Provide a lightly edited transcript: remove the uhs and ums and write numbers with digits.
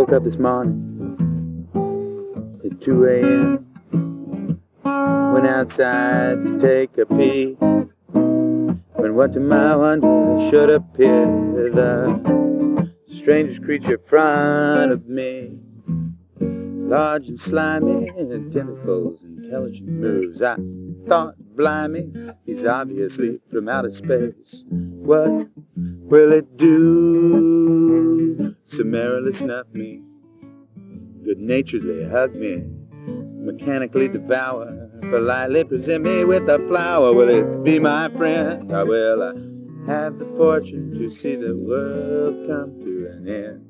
woke up this morning at 2 a.m. Went outside to take a pee, when what to my wonder should appear the strangest creature in front of me. Large and slimy, and tentacles, intelligent moves. I thought, blimey, he's obviously from outer space. What will it do? Summarily snuff me, good-naturedly hug me, mechanically devour, politely present me with a flower. Will it be my friend, or will I have the fortune to see the world come to an end?